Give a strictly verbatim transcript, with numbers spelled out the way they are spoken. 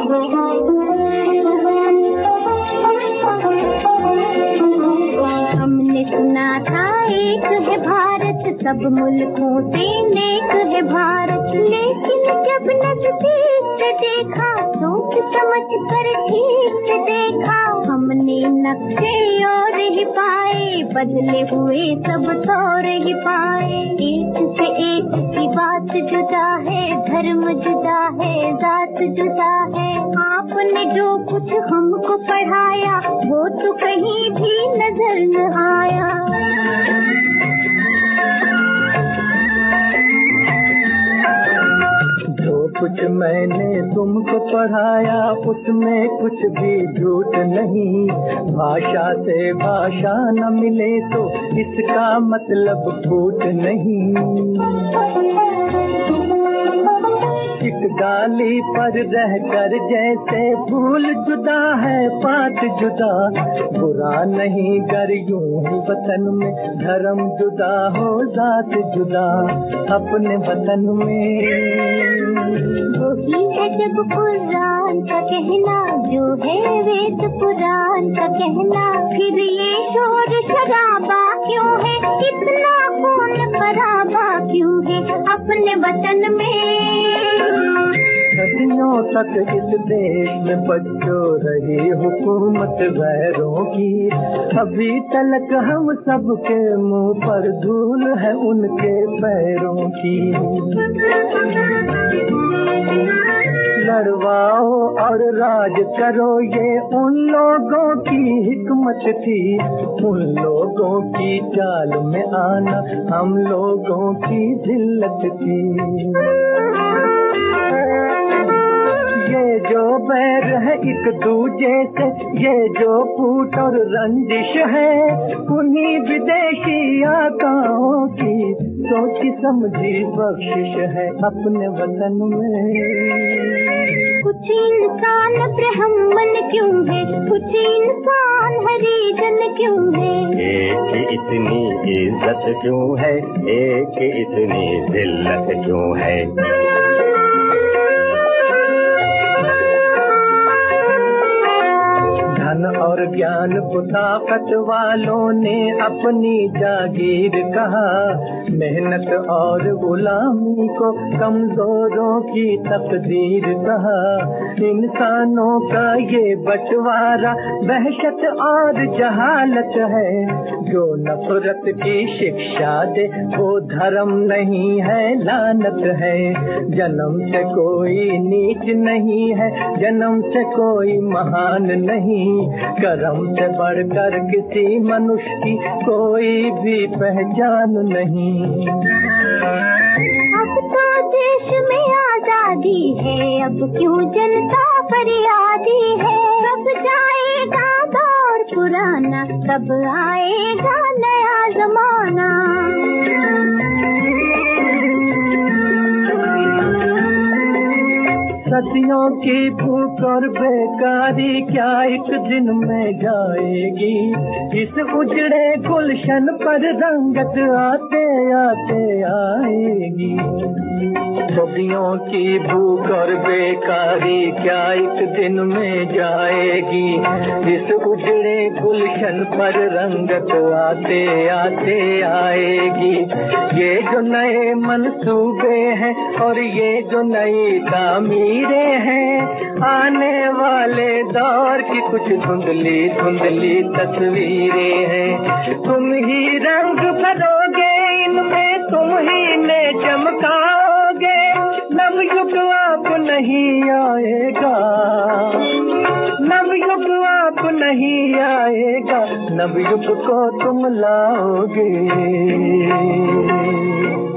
हमने सुना था एक है भारत, सब मुल्कों से नेक है भारत, लेकिन जब नजदीक से देखा, सोच समझ कर ठीक से देखा, हमने नक्शे और ही पाए, बदले हुए सब तौर ही पाए। एक से एक की बात जुदा है, धर्म जुदा है, जात जुदा है। आपने जो कुछ हमको पढ़ाया, वो तो कहीं भी नजर न आया। जो कुछ मैंने तुमको पढ़ाया, उसमें कुछ भी झूठ नहीं। भाषा से भाषा न मिले तो इसका मतलब फूट नहीं। एक डाली पर रहकर जैसे फूल जुदा है पात जुदा, बुरा नहीं गर यूं ही वतन में धर्म जुदा हो जात जुदा। अपने वतन में वही है जब कुरान का कहना, जो है वेद पुराण का कहना, फिर ये शोर शराबा क्यों है, इतना खून खराबा क्यों है अपने वतन में। सदियों तक इस देश में बच्चों रही हुकूमत गैरों की, अभी तक हम सबके मुंह पर धूल है उनके पैरों की। लड़वाओ और राज करो ये उन लोगों की हिकमत थी, उन लोगों की चाल में आना हम लोगों की जिल्लत थी। ये जो बैर है एक दूजे से, ये जो फूट और रंजिश है, उन्हीं विदेशी आकाओं की सोची समझी बख्शिश है अपने वतन में। कुछ इंसान ब्राह्मण क्यों है, कुछ इंसान हरिजन क्यों है, एक इतनी इज्जत क्यों है, एक इतनी जिल्लत क्यों है। धन और ज्ञान को ताकत वालों ने अपनी जागीर कहा, मेहनत और गुलामी को कमजोरों की तकदीर कहा। इंसानों का ये बंटवारा वहशत और जहालत है, जो नफरत की शिक्षा दे वो धर्म नहीं है लानत है। जन्म से कोई नीच नहीं है, जन्म से कोई महान नहीं, कर्म से बढ़कर किसी मनुष्य की कोई भी पहचान नहीं। अब तो देश में आजादी है, अब क्यों जनता फरियादी है। कब जाएगा दौर पुराना, कब आएगा नया जमाना। सदियों की भूख और बेकारी क्या एक दिन में जाएगी, इस उजड़े गुलशन पर रंगत आते आते आएगी। सदियों की भूख और बेकारी क्या एक दिन में जाएगी, इस उजड़े गुलशन पर रंगत आते आते आएगी। ये जो नए मंसूबे हैं और ये जो नई तामीरें हैं, आने वाले दौर की कुछ धुंधली धुंधली तस्वीरें हैं। तुम ही रंग भरोगे इनमें, तुम ही ने चमकाओगे, नवयुग आप नहीं आएगा, नवयुग आप नहीं आएगा, नवयुग को तुम लाओगे।